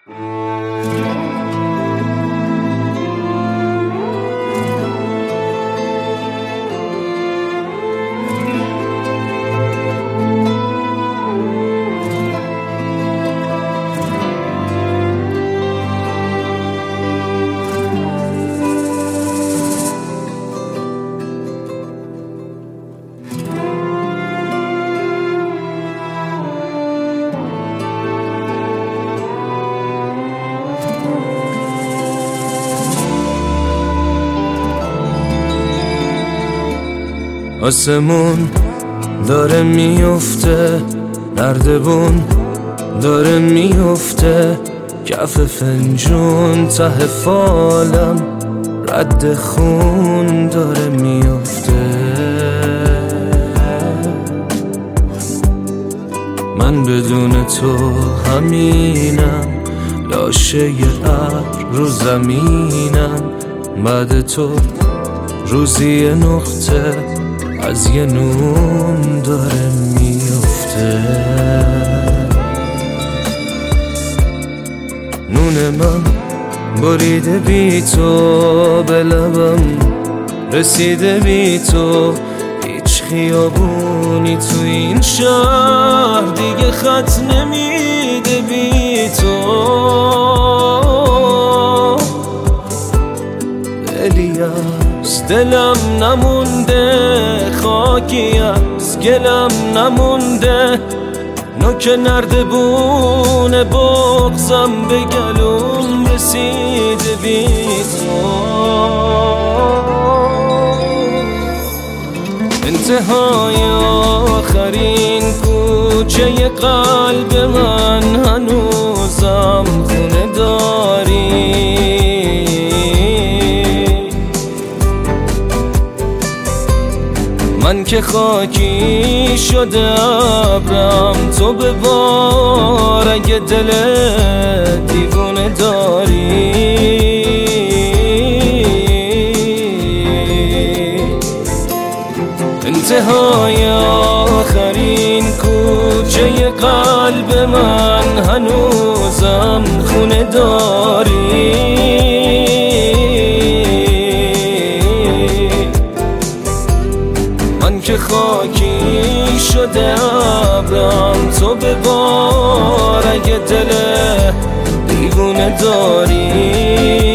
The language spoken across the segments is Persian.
آسمون داره میفته، نردبون داره میفته، کف فنجون ته فالم رد خون داره میفته. من بدون تو همینم، لاشه ابر رو زمینم، بعد تو روزی نقطه از یه نون داره میفته. نون من بریده بی تو، به لبم رسیده بی تو، هیچ خیابونی تو این شهر دیگه خط نمیده بی تو. دلم نمونده، خاکی از گلم نمونده، نوک نردبون بغضم به گلوم رسیده بی تو. انتهای آخرین کوچه قلب من هنوزم خونه داری. من که خاکی شده ابرم، تو به بار اگه دل دیوونه داری. انتهای آخرین کوچه قلب من هنوزم خونه داری. که خاکی شده ابرم، تو به بار اگه دل دیوونه داری.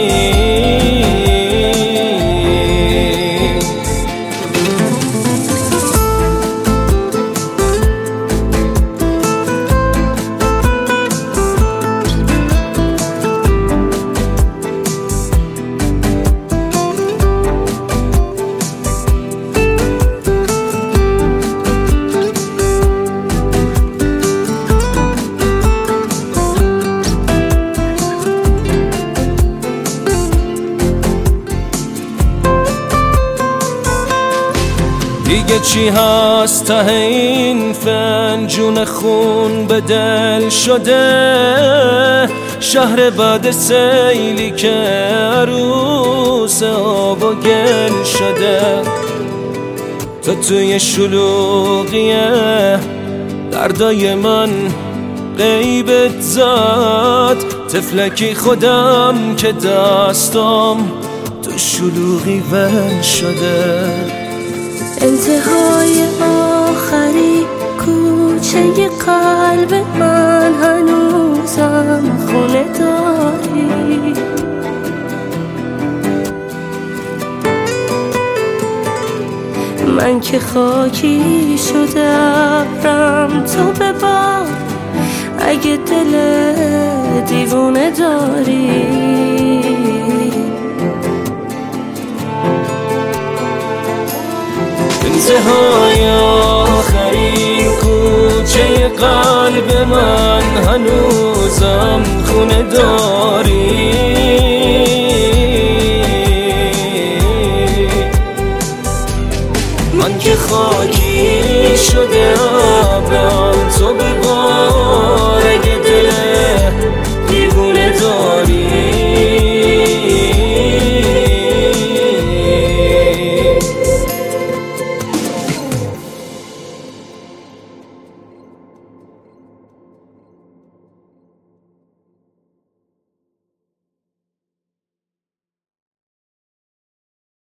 دیگه چی هست ته این فنجون خون به دل شده؟ شهر بعد سیلی که عروس آب و گل شده. تو توی شلوغیه دردای من غیبت زد، تفلکی خودم که دستم تو شلوغی ول شده. انتهای آخری کوچه قلب من هنوزم خونه داری. من که خاکی شده ابرم، تو به بار اگه دل دیوونه داری. انتهای آخرین کوچه قلب من هنوزم خونه داری. من که خاکی شده ابرم، تو به بار اگه دل دیوونه داری.